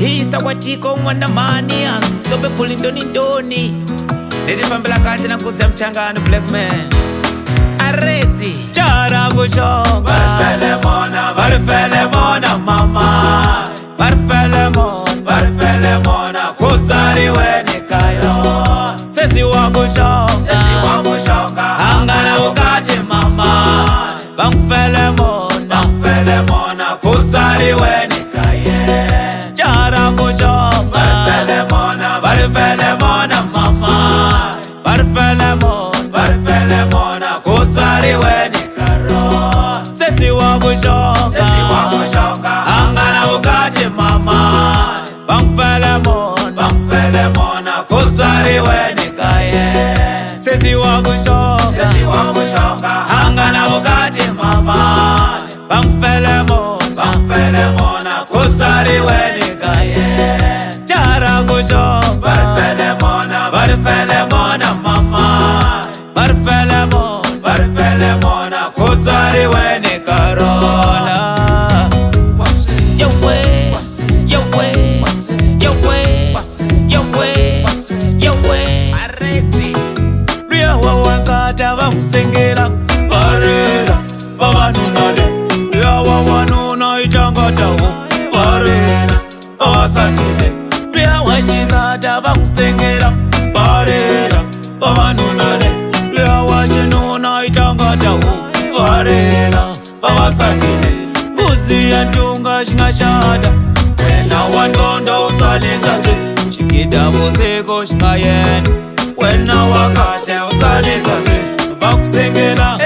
Tisa watiko mwana manias Tobe pulindoni ndoni Leti fambela kati na kuzi ya mchangano black man Arezi Chara kushonga Barfele mona mama Barfele mona Kuzari weni kayo Sesi wa kushonga Hangana ukati mama Bangfele mona Kuzari weni kaye Chara kushonga Barfele mona mama Barfele mona Kuzari weni karo Sesi wa kushonga Hangana ukati mama Bangfele mona Kuzari weni kaye Sesi wa kushonga Hangana ukati mama Bangfele mona Kuzari weni kaye Chara kushonga Barfele mona mama Barfele mona Kuzari weni karola Yo way Arezi Ria wawazata vamsengela Barera Babanunale Ria wawanuna itangatawo Barera Bawasatile Ria washizata vamsengela Barera Babanunale Ria washinuna itangatawo Barera Bawasatile Kuzi ya ntunga shingashada Wena wangondo usalisa Shikita buzeko shingayen Wena wakate usalisa Bakusengela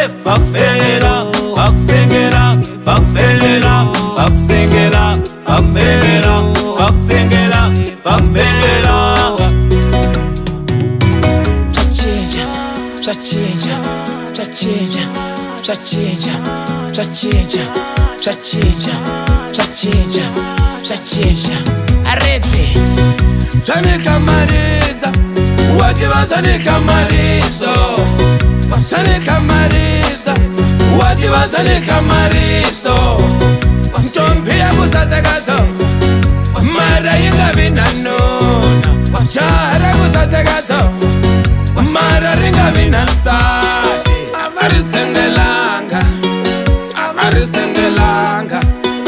Arezi Chane kamariza Wadiva chane kamarizo Chane kamariza Wadiva chane kamarizo Mtompi ya kusasekazo Mara yinga vinanona Chara kusasekazo Mara ringa vinansa Avarisengelanga Avarisengelanga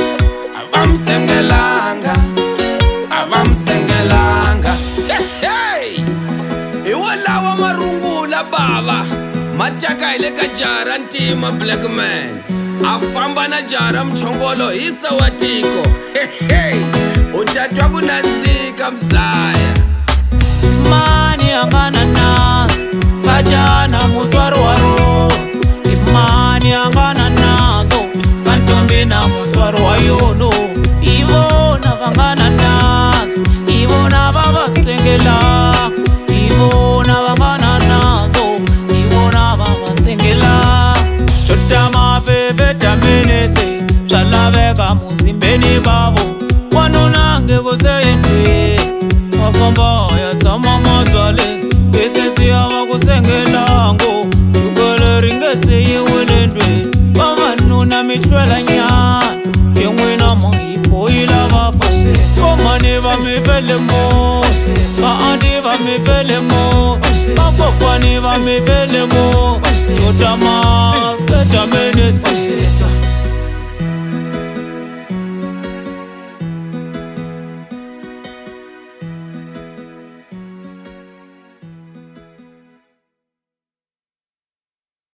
Avamsengelanga Hey! Iwalawa marungula baba Mataka ileka jara ntima black man Afamba na jara mchongolo isa watiko Hey! Utatwa kunanzika mzaya Mani angana nazo Kajana muzwaru waro Imani angana nazo Kantombi na muzwaru wayono Ivona vangana nazo Ivona baba sengela Ivona vangana nazo Ivona baba sengela Chota mafefe tamenese Shalaveka muzimbeni babo Wanonange kuseyendwe Wafamba ya tsama mazwale Kesesi hawa kusengelango Chukele ringese yewenendwe Wamanuna mishwela nyana Yengwina maipo ila wafase Komani vamifele mo Maandi vamifele mo Makokwani vamifele mo Chota mafeta menese